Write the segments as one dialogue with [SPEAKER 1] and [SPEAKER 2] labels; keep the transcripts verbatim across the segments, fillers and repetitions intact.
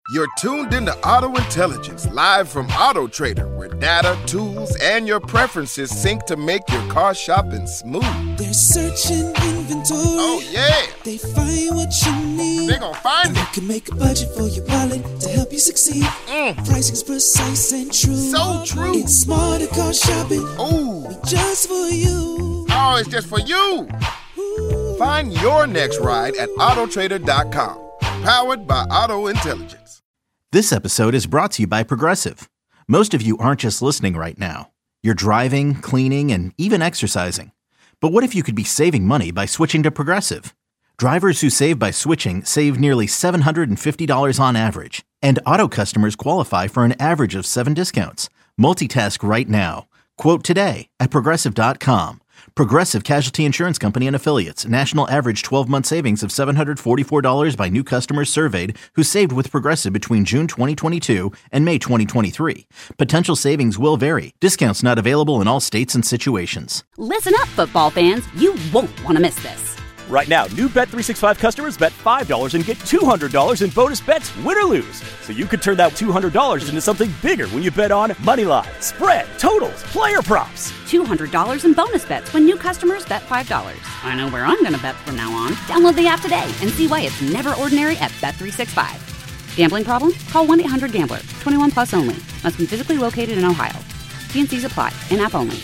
[SPEAKER 1] You're tuned into Auto Intelligence, live from Auto Trader, where data, tools, and your preferences sync to make your car shopping smooth.
[SPEAKER 2] They're searching inventory.
[SPEAKER 1] Oh, yeah.
[SPEAKER 2] They find what you need.
[SPEAKER 1] They're gonna find
[SPEAKER 2] they
[SPEAKER 1] it.
[SPEAKER 2] Can make a budget for your wallet to help you succeed.
[SPEAKER 1] Mm.
[SPEAKER 2] Pricing's precise and true.
[SPEAKER 1] So true.
[SPEAKER 2] It's smarter car shopping.
[SPEAKER 1] Ooh.
[SPEAKER 2] Just for you.
[SPEAKER 1] Oh, it's just for you.
[SPEAKER 2] Ooh.
[SPEAKER 1] Find your next ride at auto trader dot com. Powered by Auto Intelligence.
[SPEAKER 3] This episode is brought to you by Progressive. Most of you aren't just listening right now. You're driving, cleaning, and even exercising. But what if you could be saving money by switching to Progressive? Drivers who save by switching save nearly seven hundred fifty dollars on average. And auto customers qualify for an average of seven discounts. Multitask right now. Quote today at progressive dot com. Progressive Casualty Insurance Company and Affiliates. National average twelve-month savings of seven hundred forty-four dollars by new customers surveyed who saved with Progressive between June twenty twenty-two and May twenty twenty-three. Potential savings will vary. Discounts not available in all states and situations.
[SPEAKER 4] Listen up, football fans. You won't want to miss this.
[SPEAKER 5] Right now, new Bet three sixty-five customers bet five dollars and get two hundred dollars in bonus bets, win or lose. So you could turn that two hundred dollars into something bigger when you bet on money line, spread, totals, player props.
[SPEAKER 4] two hundred dollars in bonus bets when new customers bet five dollars. I know where I'm going to bet from now on. Download the app today and see why it's never ordinary at Bet three sixty-five. Gambling problem? Call one eight hundred gambler. twenty-one plus only. Must be physically located in Ohio. T and C's apply. In-app only.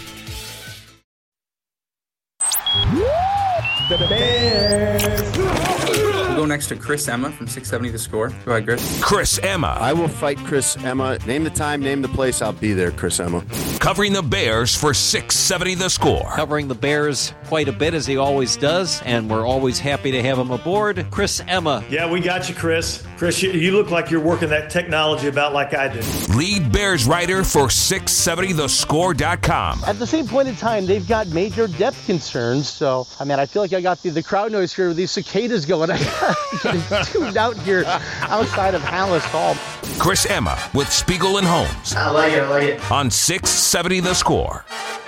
[SPEAKER 6] The Bears. We'll go next to Chris Emma from six seventy The Score. Go ahead, Chris.
[SPEAKER 7] Chris Emma.
[SPEAKER 8] I will fight Chris Emma. Name the time, name the place. I'll be there, Chris Emma.
[SPEAKER 7] Covering the Bears for six seventy The Score.
[SPEAKER 9] Covering the Bears quite a bit, as he always does, and we're always happy to have him aboard. Chris Emma.
[SPEAKER 10] Yeah, we got you, Chris. Chris, you, you look like you're working that technology about like I do.
[SPEAKER 7] Lead Bears writer for six seventy the score dot com.
[SPEAKER 11] At the same point in time, they've got major depth concerns, so, I mean, I feel like I got the, the crowd noise here with these cicadas going. I got tuned out here outside of Hallis Hall.
[SPEAKER 7] Chris Emma with Spiegel and Holmes.
[SPEAKER 12] I like it, I like it.
[SPEAKER 7] On six seventy The Score.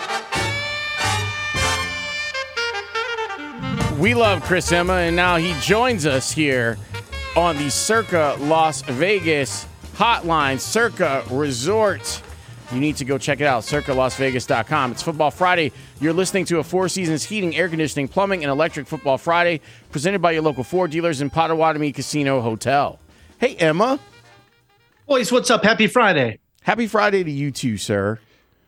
[SPEAKER 13] We love Chris Emma, and now he joins us here on the Circa Las Vegas hotline, Circa Resort. You need to go check it out, circa las vegas dot com. It's Football Friday. You're listening to a Four Seasons Heating, Air Conditioning, Plumbing, and Electric Football Friday, presented by your local Ford dealers in Potawatomi Casino Hotel. Hey, Emma.
[SPEAKER 14] Boys, what's up? Happy Friday.
[SPEAKER 13] Happy Friday to you too, sir.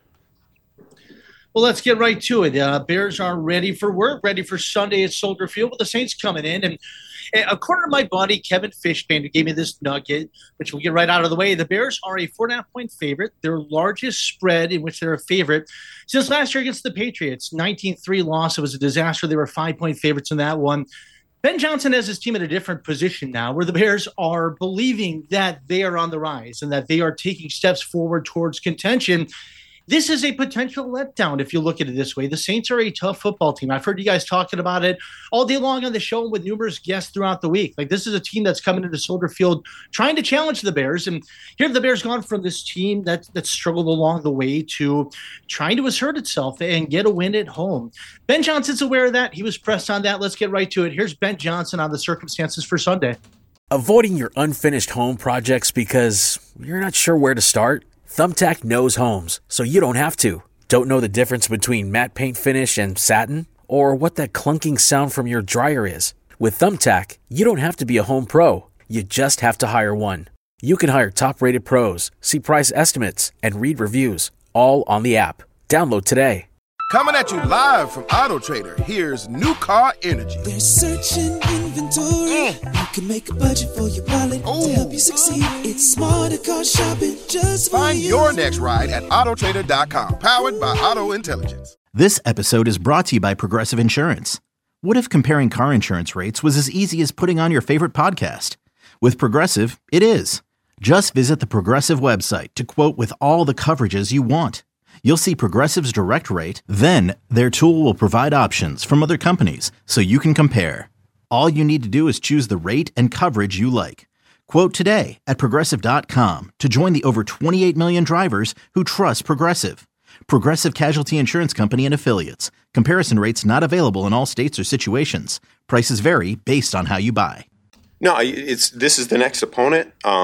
[SPEAKER 14] Well, let's get right to it. Uh, Bears are ready for work, ready for Sunday at Soldier Field with the Saints coming in. And, and according to my buddy, Kevin Fishbane, who gave me this nugget, which we'll get right out of the way, the Bears are a four and a half point favorite, their largest spread in which they're a favorite since last year against the Patriots. nineteen three loss. It was a disaster. They were five point favorites in that one. Ben Johnson has his team at a different position now, where the Bears are believing that they are on the rise and that they are taking steps forward towards contention. This is a potential letdown if you look at it this way. The Saints are a tough football team. I've heard you guys talking about it all day long on the show with numerous guests throughout the week. Like, this is a team that's coming into Soldier Field trying to challenge the Bears. And here have the Bears gone from this team that, that struggled along the way to trying to assert itself and get a win at home. Ben Johnson's aware of that. He was pressed on that. Let's get right to it. Here's Ben Johnson on the circumstances for Sunday.
[SPEAKER 15] Avoiding your unfinished home projects because you're not sure where to start? Thumbtack knows homes, so you don't have to. Don't know the difference between matte paint finish and satin? Or what that clunking sound from your dryer is? With Thumbtack, you don't have to be a home pro. You just have to hire one. You can hire top-rated pros, see price estimates, and read reviews, all on the app. Download today.
[SPEAKER 1] Coming at you live from Auto Trader, here's New Car Energy.
[SPEAKER 2] They're searching inventory. Mm. You can make a budget for your wallet Ooh. To help you succeed. It's smarter car shopping just for
[SPEAKER 1] Find
[SPEAKER 2] you.
[SPEAKER 1] your next ride at auto trader dot com. Powered by Auto Intelligence.
[SPEAKER 3] This episode is brought to you by Progressive Insurance. What if comparing car insurance rates was as easy as putting on your favorite podcast? With Progressive, it is. Just visit the Progressive website to quote with all the coverages you want. You'll see Progressive's direct rate, then their tool will provide options from other companies so you can compare. All you need to do is choose the rate and coverage you like. Quote today at progressive dot com to join the over twenty-eight million drivers who trust Progressive. Progressive Casualty Insurance Company and Affiliates. Comparison rates not available in all states or situations. Prices vary based on how you buy.
[SPEAKER 16] No, it's this is the next opponent. Um,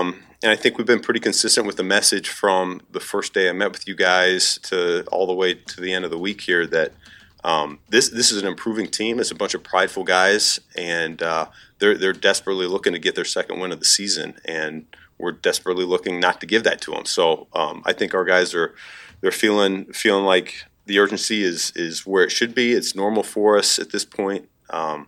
[SPEAKER 12] and I think we've been pretty consistent with the message from the first day I met with you guys to all the way to the end of the week here that um, this this is an improving team. It's a bunch of prideful guys, and uh, they're they're desperately looking to get their second win of the season, and we're desperately looking not to give that to them. So um, I think our guys are they're feeling feeling like the urgency is is where it should be. It's normal for us at this point. Um,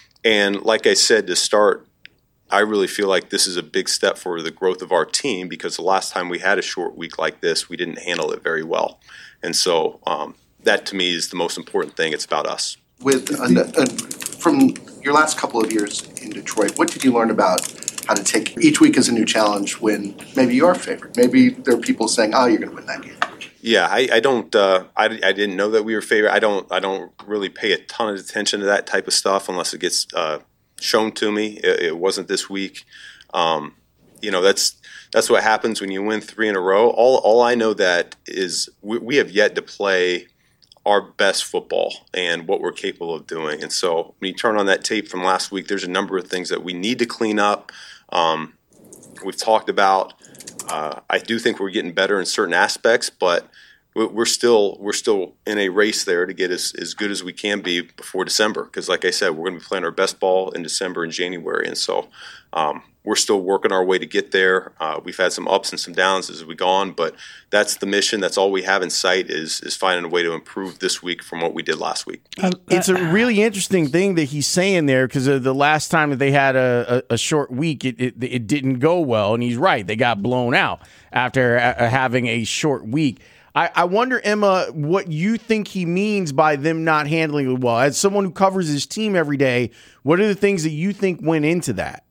[SPEAKER 12] and like I said to start, I really feel like this is a big step for the growth of our team because the last time we had a short week like this, we didn't handle it very well. And so um, that to me is the most important thing. It's about us.
[SPEAKER 16] With uh, uh, from your last couple of years in Detroit, what did you learn about how to take each week as a new challenge when maybe you are favored? Maybe there are people saying, oh, you're going to win that game.
[SPEAKER 12] Yeah, I, I don't. Uh, I, I didn't know that we were favored. I don't. I don't really pay a ton of attention to that type of stuff unless it gets uh, shown to me. It, it wasn't this week. Um, you know, that's that's what happens when you win three in a row. All all I know that is we, we have yet to play our best football and what we're capable of doing. And so when you turn on that tape from last week, there's a number of things that we need to clean up. Um, we've talked about. Uh, I do think we're getting better in certain aspects, but we're still we're still in a race there to get as, as good as we can be before December. Because, like I said, we're going to be playing our best ball in December and January, and so um, we're still working our way to get there. Uh, we've had some ups and some downs as we go on, but that's the mission. That's all we have in sight is is finding a way to improve this week from what we did last week.
[SPEAKER 13] It's a really interesting thing that he's saying there because the last time that they had a, a, a short week, it, it it didn't go well, and he's right. They got blown out after uh, having a short week. I, I wonder, Emma, what you think he means by them not handling it well. As someone who covers his team every day, what are the things that you think went into that?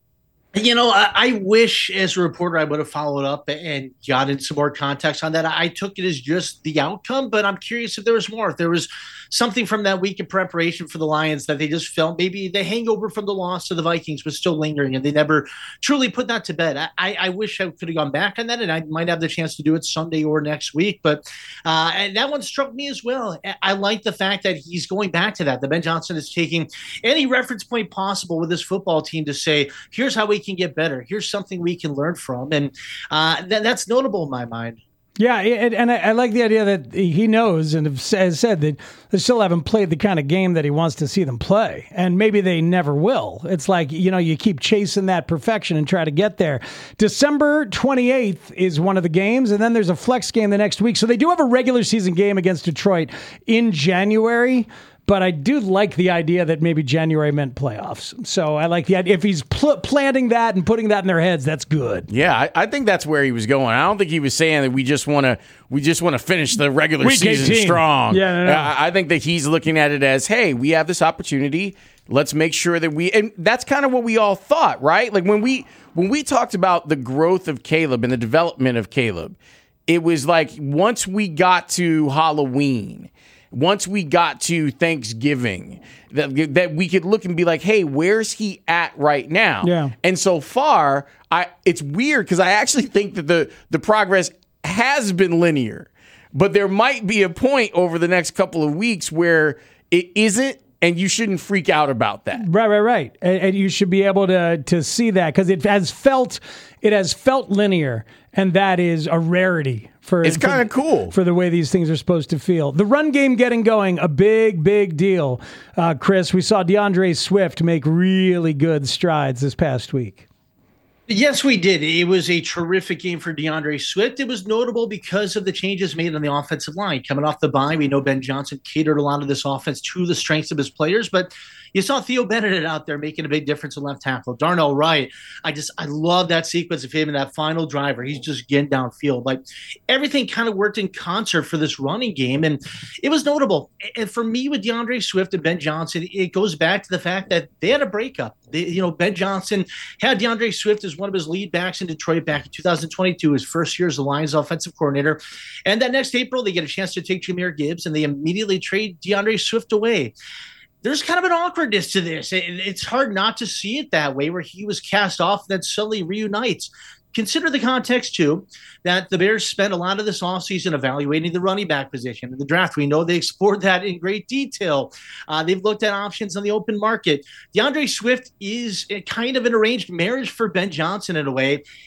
[SPEAKER 14] You know, I, I wish as a reporter I would have followed up and gotten some more context on that. I took it as just the outcome, but I'm curious if there was more. If there was something from that week of preparation for the Lions that they just felt maybe the hangover from the loss to the Vikings was still lingering and they never truly put that to bed. I, I wish I could have gone back on that, and I might have the chance to do it Sunday or next week. But uh, and that one struck me as well. I like the fact that he's going back to that. That Ben Johnson is taking any reference point possible with this football team to say, here's how we can get better. Here's something we can learn from. And uh, th- that's notable in my mind.
[SPEAKER 17] Yeah, and, and I, I like the idea that he knows and has said that they still haven't played the kind of game that he wants to see them play. And maybe they never will. It's like, you know, you keep chasing that perfection and try to get there. December twenty-eighth is one of the games, and then there's a flex game the next week. So they do have a regular season game against Detroit in January. But I do like the idea that maybe January meant playoffs. So I like the idea. If he's pl- planting that and putting that in their heads, that's good.
[SPEAKER 13] Yeah, I, I think that's where he was going. I don't think he was saying that we just want to we just want to finish the regular Week season eighteen strong.
[SPEAKER 17] Yeah, no, no.
[SPEAKER 13] I, I think that he's looking at it as, hey, we have this opportunity. Let's make sure that we, and that's kind of what we all thought, right? Like when we when we talked about the growth of Caleb and the development of Caleb, it was like once we got to Halloween. Once we got to Thanksgiving, that, that we could look and be like, hey, where's he at right now?
[SPEAKER 17] Yeah.
[SPEAKER 13] And so far, I it's weird because I actually think that the, the progress has been linear. But there might be a point over the next couple of weeks where it isn't, and you shouldn't freak out about that.
[SPEAKER 17] Right, right, right. And, and you should be able to to see that because it has felt it has felt linear, and that is a rarity. For,
[SPEAKER 13] it's kind of cool.
[SPEAKER 17] For the way these things are supposed to feel. The run game getting going, a big, big deal. Uh, Chris, we saw DeAndre Swift make really good strides this past week.
[SPEAKER 14] Yes, we did. It was a terrific game for DeAndre Swift. It was notable because of the changes made on the offensive line. Coming off the bye, we know Ben Johnson catered a lot of this offense to the strengths of his players, but you saw Theo Bennett out there making a big difference in left tackle. Darnell Wright, I just I love that sequence of him and that final driver. He's just getting downfield. Like everything kind of worked in concert for this running game, and it was notable. And for me, with DeAndre Swift and Ben Johnson, it goes back to the fact that they had a breakup. They, you know, Ben Johnson had DeAndre Swift as one of his lead backs in Detroit back in two thousand twenty-two, his first year as the Lions offensive coordinator. And that next April, they get a chance to take Jahmyr Gibbs, and they immediately trade DeAndre Swift away. There's kind of an awkwardness to this. It's hard not to see it that way, where he was cast off and then suddenly reunites. Consider the context, too, that the Bears spent a lot of this offseason evaluating the running back position in the draft. We know they explored that in great detail. Uh, they've looked at options on the open market. DeAndre Swift is a kind of an arranged marriage for Ben Johnson in a way.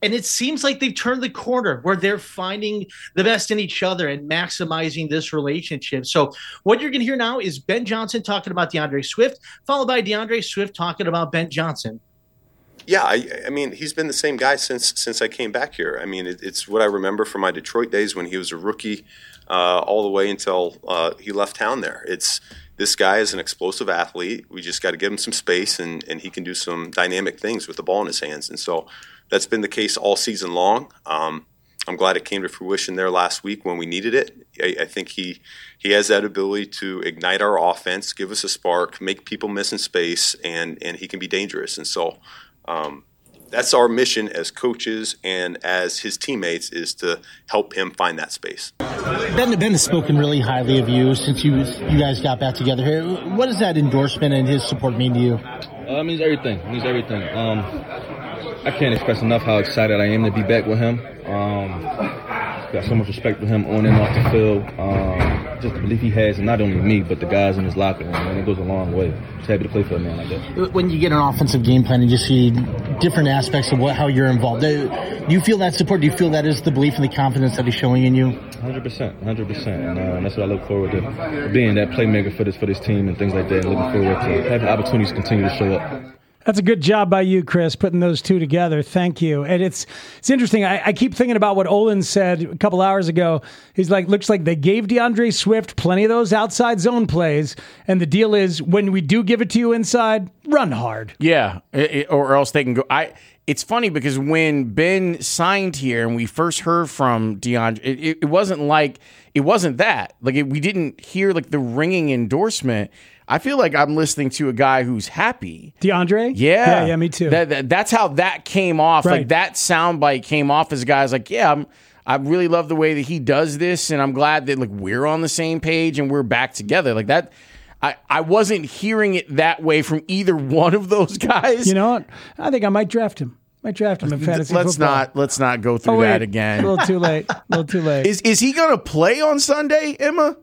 [SPEAKER 14] And it seems like they've turned the corner where they're finding the best in each other and maximizing this relationship. So what you're going to hear now is Ben Johnson talking about DeAndre Swift, followed by DeAndre Swift talking about Ben Johnson.
[SPEAKER 12] Yeah, I, I mean, he's been the same guy since since I came back here. I mean, it, it's what I remember from my Detroit days when he was a rookie uh, all the way until uh, he left town there. It's this guy is an explosive athlete. We just got to give him some space, and, and he can do some dynamic things with the ball in his hands. And so that's been the case all season long. Um, I'm glad it came to fruition there last week when we needed it. I, I think he he has that ability to ignite our offense, give us a spark, make people miss in space, and, and he can be dangerous. And so um, that's our mission as coaches and as his teammates, is to help him find that space.
[SPEAKER 18] Ben, Ben has spoken really highly of you since you you guys got back together here. What does that endorsement and his support mean to you?
[SPEAKER 19] Uh, it means everything. It means everything. Um, I can't express enough how excited I am to be back with him. Um, got so much respect for him on and off the field. Um, just the belief he has, and not only me, but the guys in his locker room. And it goes a long way. Just happy to play for a man like that.
[SPEAKER 18] When you get an offensive game plan and you see different aspects of what, how you're involved, do you feel that support? Do you feel that is the belief and the confidence that he's showing in you?
[SPEAKER 19] one hundred percent, one hundred percent. And, uh, and that's what I look forward to, being that playmaker for this for this team and things like that. And looking forward to having opportunities to continue to show up.
[SPEAKER 17] That's a good job by you, Chris, putting those two together. Thank you. And it's it's interesting. I, I keep thinking about what Olin said a couple hours ago. He's like, looks like they gave DeAndre Swift plenty of those outside zone plays. And the deal is, when we do give it to you inside, run hard.
[SPEAKER 13] Yeah, it, it, or else they can go. I. It's funny because when Ben signed here and we first heard from DeAndre, it, it wasn't like, it wasn't that. Like it, we didn't hear like the ringing endorsement. I feel like I'm listening to a guy who's happy.
[SPEAKER 17] DeAndre?
[SPEAKER 13] Yeah.
[SPEAKER 17] Yeah, yeah, me too.
[SPEAKER 13] That, that, that's how that came off.
[SPEAKER 17] Right.
[SPEAKER 13] Like that soundbite came off as guys like, yeah, I'm, I really love the way that he does this, and I'm glad that like we're on the same page and we're back together. Like that, I, I wasn't hearing it that way from either one of those guys.
[SPEAKER 17] You know what? I think I might draft him. Might draft him in fantasy
[SPEAKER 13] let's
[SPEAKER 17] football.
[SPEAKER 13] not let's not go through
[SPEAKER 17] oh, wait.
[SPEAKER 13] that again.
[SPEAKER 17] A little too late. A little too late.
[SPEAKER 13] Is is he going to play on Sunday, Emma?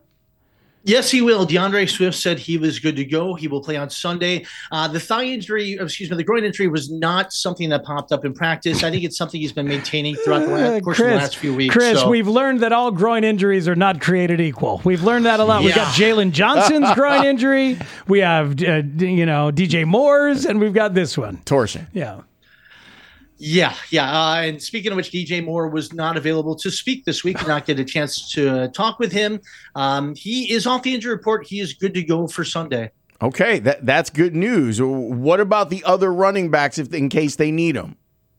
[SPEAKER 14] Yes, he will. DeAndre Swift said he was good to go. He will play on Sunday. Uh, the thigh injury, excuse me, the groin injury was not something that popped up in practice. I think it's something he's been maintaining throughout the last, course
[SPEAKER 17] Chris,
[SPEAKER 14] of the last few weeks.
[SPEAKER 17] Chris,
[SPEAKER 14] so.
[SPEAKER 17] we've learned that all groin injuries are not created equal. We've learned that a lot.
[SPEAKER 14] Yeah.
[SPEAKER 17] We've got Jalen Johnson's groin injury. We have, uh, you know, D J Moore's, and we've got this one.
[SPEAKER 13] Torsion.
[SPEAKER 17] Yeah.
[SPEAKER 14] Yeah, yeah. Uh, and speaking of which, D J Moore was not available to speak this week. Did not get a chance to uh, talk with him. Um, he is off the injury report. He is good to go for Sunday.
[SPEAKER 13] Okay, that that's good news. What about the other running backs if in case they need them?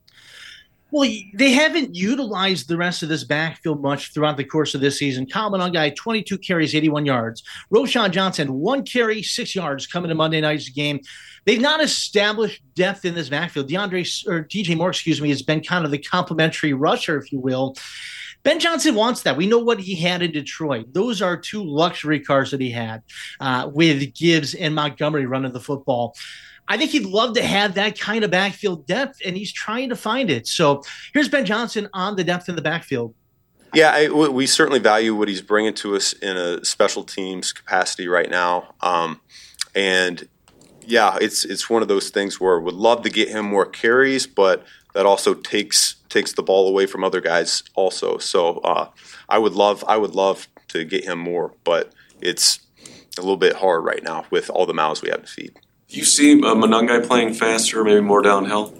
[SPEAKER 14] Well, they haven't utilized the rest of this backfield much throughout the course of this season. Kyle Monangai, twenty-two carries, eighty-one yards. Roschon Johnson, one carry, six yards coming to Monday night's game. They've not established depth in this backfield. DeAndre or D J Moore, excuse me, has been kind of the complimentary rusher, if you will. Ben Johnson wants that. We know what he had in Detroit. Those are two luxury cars that he had uh, with Gibbs and Montgomery running the football. I think he'd love to have that kind of backfield depth, and he's trying to find it. So here's Ben Johnson on the depth in the backfield.
[SPEAKER 12] Yeah, I, we certainly value what he's bringing to us in a special teams capacity right now. Um, and yeah, it's it's one of those things where would love to get him more carries, but that also takes takes the ball away from other guys also. So uh, I would love I would love to get him more, but it's a little bit hard right now with all the mouths we have to feed.
[SPEAKER 20] Do you see uh, Monangai playing faster, maybe more downhill?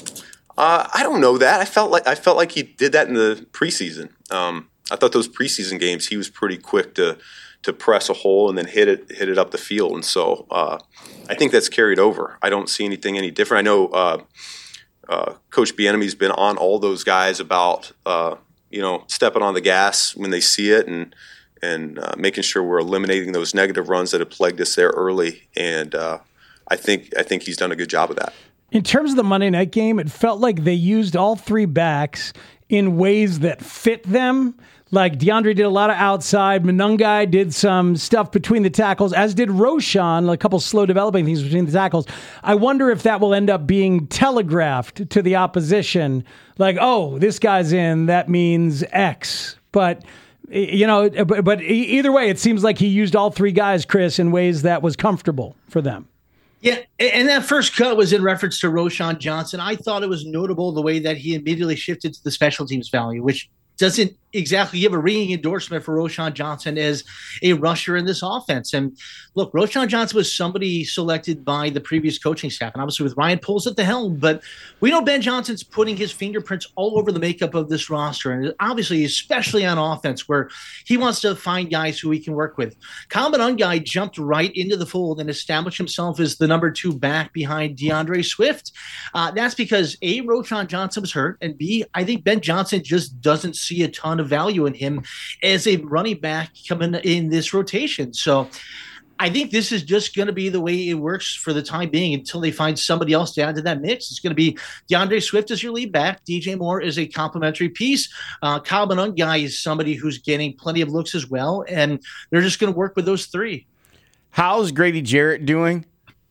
[SPEAKER 12] Uh, I don't know that. I felt like I felt like he did that in the preseason. Um, I thought those preseason games he was pretty quick to to press a hole and then hit it hit it up the field, and so uh, I think that's carried over. I don't see anything any different. I know uh, uh, Coach Bieniemy's been on all those guys about uh, you know stepping on the gas when they see it and and uh, making sure we're eliminating those negative runs that have plagued us there early. And uh, I think I think he's done a good job of that.
[SPEAKER 17] In terms of the Monday night game, it felt like they used all three backs in ways that fit them. Like DeAndre did a lot of outside. Monangai did some stuff between the tackles, as did Roschon, a couple slow developing things between the tackles. I wonder if that will end up being telegraphed to the opposition. Like, oh, this guy's in, that means X. But, you know, but either way, it seems like he used all three guys, Chris, in ways that was comfortable for them.
[SPEAKER 14] Yeah, and that first cut was in reference to Roschon Johnson. I thought it was notable the way that he immediately shifted to the special teams value, which doesn't exactly give a ringing endorsement for Roschon Johnson as a rusher in this offense. And look, Roschon Johnson was somebody selected by the previous coaching staff, and obviously with Ryan Poles at the helm. But we know Ben Johnson's putting his fingerprints all over the makeup of this roster, and obviously, especially on offense, where he wants to find guys who he can work with. Kyle Monangai jumped right into the fold and established himself as the number two back behind DeAndre Swift. Uh, that's because A, Roschon Johnson was hurt, and B, I think Ben Johnson just doesn't see a ton of value in him as a running back coming in this rotation. So I think this is just going to be the way it works for the time being until they find somebody else to add to that mix. It's going to be DeAndre Swift as your lead back. D J Moore is a complementary piece. Uh, Kyle Monangai is somebody who's getting plenty of looks as well, and they're just going to work with those three.
[SPEAKER 13] How's Grady Jarrett doing?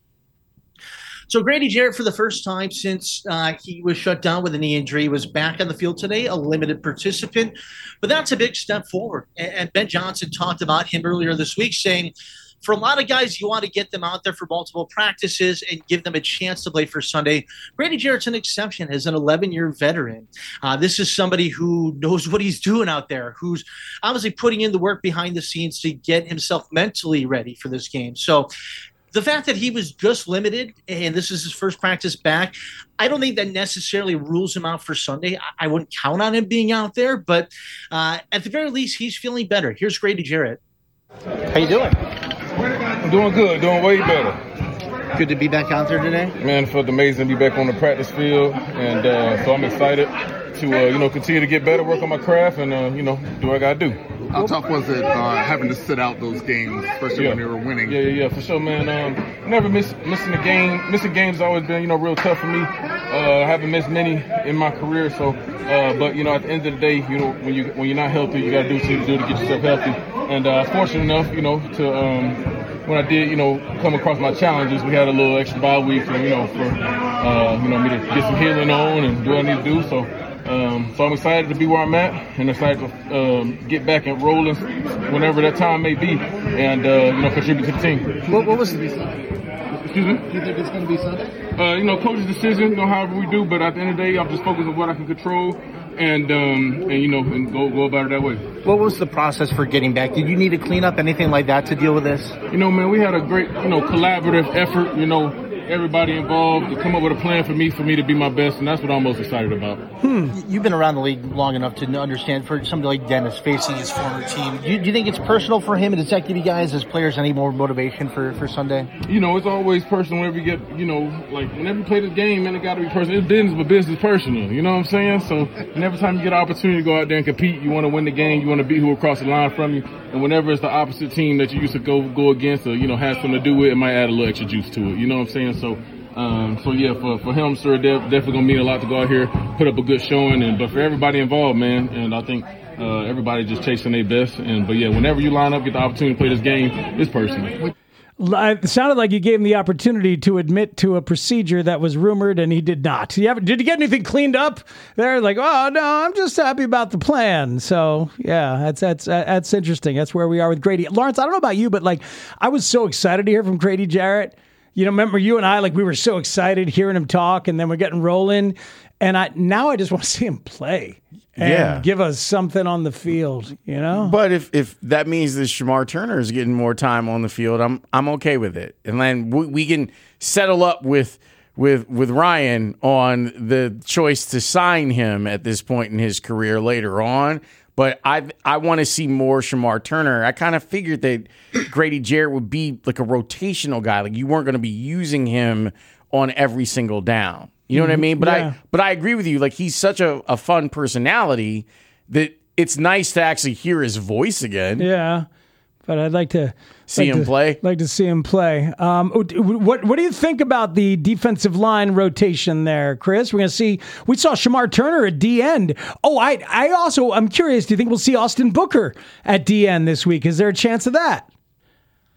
[SPEAKER 14] So Grady Jarrett, for the first time since uh, he was shut down with a knee injury, was back on the field today, a limited participant. But that's a big step forward. And, and Ben Johnson talked about him earlier this week, saying for a lot of guys, you want to get them out there for multiple practices and give them a chance to play for Sunday. Grady Jarrett's an exception as an eleven-year veteran. Uh, this is somebody who knows what he's doing out there, who's obviously putting in the work behind the scenes to get himself mentally ready for this game. So the fact that he was just limited and this is his first practice back, I don't think that necessarily rules him out for Sunday. I, I wouldn't count on him being out there, but uh, at the very least, he's feeling better. Here's Grady Jarrett.
[SPEAKER 21] How you doing?
[SPEAKER 22] I'm doing good, doing way better.
[SPEAKER 21] Good to be back out there today?
[SPEAKER 22] Man, it felt amazing to be back on the practice field, and uh, so I'm excited to, uh, you know, continue to get better, work on my craft, and, uh, you know, do what I got to do.
[SPEAKER 23] How tough was it uh, having to sit out those games, especially
[SPEAKER 22] yeah.
[SPEAKER 23] when you were winning?
[SPEAKER 22] Yeah, yeah, yeah, for sure, man. Um, never miss missing a game. Missing games has always been, you know, real tough for me. Uh, I haven't missed many in my career, so. Uh, but you know, at the end of the day, you know, when you when you're not healthy, you got to do what you do to get yourself healthy. And uh, fortunate enough, you know, to um, when I did, you know, come across my challenges, we had a little extra bye week, and you know, for uh, you know me to get some healing on and do what I need to do. So. Um, so I'm excited to be where I'm at and excited to um, get back and rolling whenever that time may be and, uh, you know, contribute to the team.
[SPEAKER 21] What, what was the
[SPEAKER 22] Excuse me?
[SPEAKER 21] Do you think it's going to be Sunday?
[SPEAKER 22] Uh, you know, coach's decision, you know, however we do, but at the end of the day, I'm just focused on what I can control and, um, and you know, and go, go about it that way.
[SPEAKER 21] What was the process for getting back? Did you need to clean up anything like that to deal with this?
[SPEAKER 22] You know, man, we had a great, you know, collaborative effort, you know, everybody involved to come up with a plan for me, for me to be my best, and that's what I'm most excited about.
[SPEAKER 21] Hmm. You've been around the league long enough to understand, for somebody like Dennis facing his former team, do you, do you think it's personal for him and to give you guys as players any more motivation for, for Sunday?
[SPEAKER 22] You know, it's always personal whenever you get, you know, like whenever you play this game, man, it got to be personal. It's business, but business is personal, you know what I'm saying? So, and every time you get an opportunity to go out there and compete, you want to win the game, you want to beat who across the line from you, and whenever it's the opposite team that you used to go go against or, you know, has something to do with, it might add a little extra juice to it, you know what I'm saying? So, Um, so yeah, for, for him, sir, def, definitely gonna mean a lot to go out here, put up a good showing, and but for everybody involved, man, and I think uh, everybody just chasing their best. And but yeah, whenever you line up, get the opportunity to play this game, it's personal.
[SPEAKER 17] It sounded like you gave him the opportunity to admit to a procedure that was rumored, and he did not. You have, did you get anything cleaned up there? Like, oh no, I'm just happy about the plan. So yeah, that's that's that's interesting. That's where we are with Grady. Lawrence, I don't know about you, but like, I was so excited to hear from Grady Jarrett. You know, remember you and I, like, we were so excited hearing him talk, and then we're getting rolling. And I now I just want to see him play and
[SPEAKER 13] yeah.
[SPEAKER 17] give us something on the field, you know?
[SPEAKER 13] But if, if that means that Shamar Turner is getting more time on the field, I'm I'm okay with it. And then we, we can settle up with with with Ryan on the choice to sign him at this point in his career later on. But I I want to see more Shamar Turner. I kind of figured that Grady Jarrett would be like a rotational guy. Like you weren't going to be using him on every single down. You know mm-hmm. what I mean? But yeah. I but I agree with you. Like he's such a, a fun personality that it's nice to actually hear his voice again.
[SPEAKER 17] Yeah. But I'd like to
[SPEAKER 13] see
[SPEAKER 17] like
[SPEAKER 13] him
[SPEAKER 17] to,
[SPEAKER 13] play.
[SPEAKER 17] Like to see him play. Um, what what do you think about the defensive line rotation there, Chris? We're gonna see. We saw Shamar Turner at D end. Oh, I I also I'm curious. Do you think we'll see Austin Booker at D end this week? Is there a chance of that?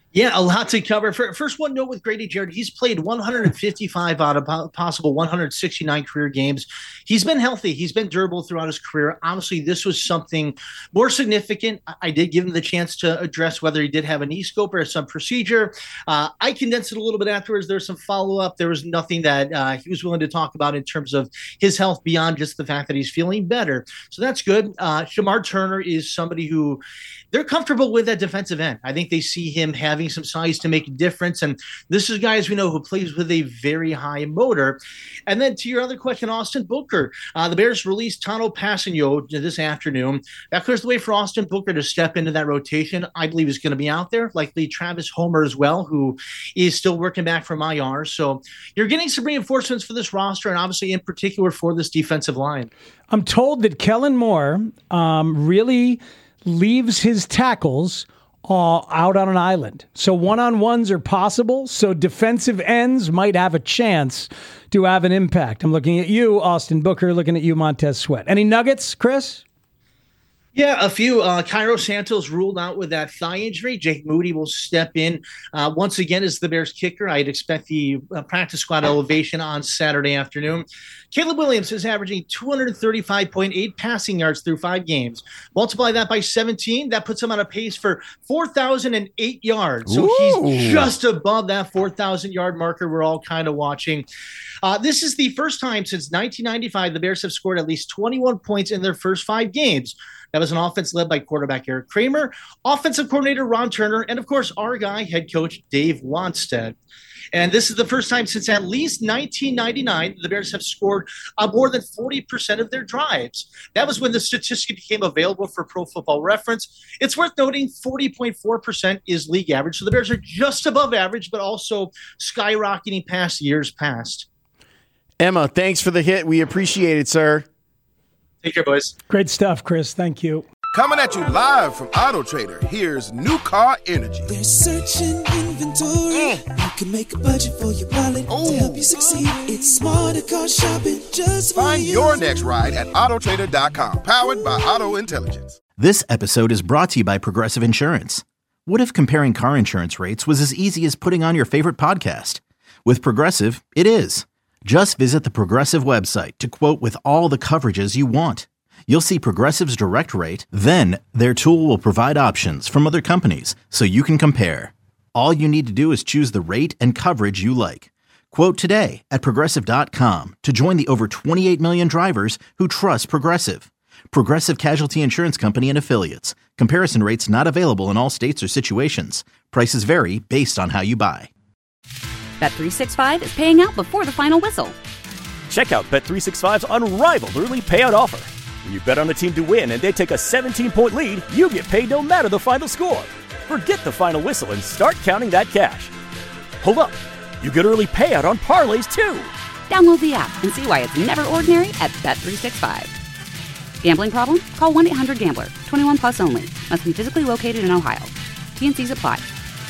[SPEAKER 14] Yeah, a lot to cover. First one note with Grady Jarrett, he's played one hundred fifty-five out of possible one hundred sixty-nine career games. He's been healthy. He's been durable throughout his career. Obviously, this was something more significant. I did give him the chance to address whether he did have a knee scope or some procedure. Uh, I condensed it a little bit afterwards. There was some follow-up. There was nothing that uh, he was willing to talk about in terms of his health beyond just the fact that he's feeling better. So that's good. Uh, Shamar Turner is somebody who they're comfortable with at defensive end. I think they see him having some size to make a difference. And this is guys we know who plays with a very high motor. And then to your other question, Austin Booker. Uh, the Bears released Tano Passanio this afternoon. That clears the way for Austin Booker to step into that rotation. I believe he's going to be out there, likely Travis Homer as well, who is still working back from I R. So you're getting some reinforcements for this roster and obviously in particular for this defensive line.
[SPEAKER 17] I'm told that Kellen Moore um, really leaves his tackles uh, out on an island. So one-on-ones are possible. So defensive ends might have a chance to have an impact. I'm looking at you, Austin Booker, looking at you, Montez Sweat. Any nuggets, Chris?
[SPEAKER 14] Yeah, a few. Uh, Cairo Santos ruled out with that thigh injury. Jake Moody will step in uh, once again as the Bears kicker. I'd expect the uh, practice squad elevation on Saturday afternoon. Caleb Williams is averaging two thirty-five point eight passing yards through five games. Multiply that by seventeen. That puts him on a pace for four thousand eight yards. So Ooh. He's just above that four thousand yard marker we're all kind of watching. Uh, this is the first time since nineteen ninety-five the Bears have scored at least twenty-one points in their first five games. That was an offense led by quarterback Eric Kramer, offensive coordinator Ron Turner, and, of course, our guy, head coach Dave Wanstead. And this is the first time since at least nineteen ninety-nine the Bears have scored uh, more than forty percent of their drives. That was when the statistic became available for Pro Football Reference. It's worth noting forty point four percent is league average. So the Bears are just above average, but also skyrocketing past years past.
[SPEAKER 13] Emma, thanks for the hit. We appreciate it, sir.
[SPEAKER 14] Take care, boys.
[SPEAKER 17] Great stuff, Chris. Thank you.
[SPEAKER 1] Coming at you live from Auto Trader, here's New Car Energy.
[SPEAKER 2] They're searching inventory. Mm. You can make a budget for your wallet Ooh. To help you succeed. It's smarter car shopping just for
[SPEAKER 1] Find
[SPEAKER 2] you.
[SPEAKER 1] your next ride at auto trader dot com. Powered by Auto Intelligence.
[SPEAKER 3] This episode is brought to you by Progressive Insurance. What if comparing car insurance rates was as easy as putting on your favorite podcast? With Progressive, it is. Just visit the Progressive website to quote with all the coverages you want. You'll see Progressive's direct rate, then their tool will provide options from other companies so you can compare. All you need to do is choose the rate and coverage you like. Quote today at progressive dot com to join the over twenty-eight million drivers who trust Progressive. Progressive Casualty Insurance Company and Affiliates. Comparison rates not available in all states or situations. Prices vary based on how you buy.
[SPEAKER 4] Bet three sixty-five is paying out before the final whistle.
[SPEAKER 5] Check out Bet three sixty-five's unrivaled early payout offer. When you bet on a team to win and they take a seventeen-point lead, you get paid no matter the final score. Forget the final whistle and start counting that cash. Hold up. You get early payout on parlays, too.
[SPEAKER 4] Download the app and see why it's never ordinary at Bet three sixty-five. Gambling problem? Call one eight hundred gambler. twenty-one plus only. Must be physically located in Ohio. T and C's apply.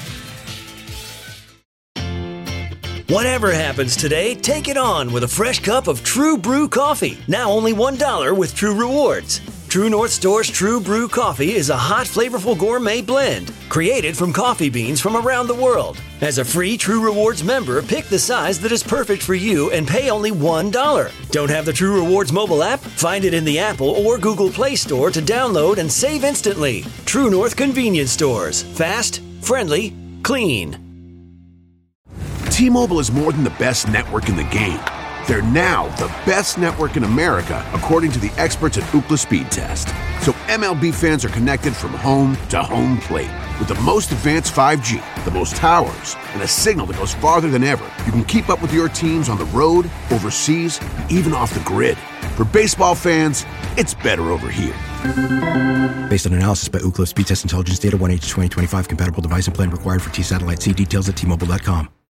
[SPEAKER 6] Whatever happens today, take it on with a fresh cup of True Brew coffee. Now only one dollar with True Rewards. True North Store's True Brew coffee is a hot, flavorful gourmet blend created from coffee beans from around the world. As a free True Rewards member, pick the size that is perfect for you and pay only one dollar. Don't have the True Rewards mobile app? Find it in the Apple or Google Play Store to download and save instantly. True North Convenience Stores. Fast, friendly, clean.
[SPEAKER 24] T-Mobile is more than the best network in the game. They're now the best network in America, according to the experts at Ookla Speed Test. So M L B fans are connected from home to home plate. With the most advanced five G, the most towers, and a signal that goes farther than ever, you can keep up with your teams on the road, overseas, and even off the grid. For baseball fans, it's better over here.
[SPEAKER 25] Based on analysis by Ookla Speed Test Intelligence Data, one H twenty twenty-five compatible device and plan required for T-Satellite. See details at T Mobile dot com.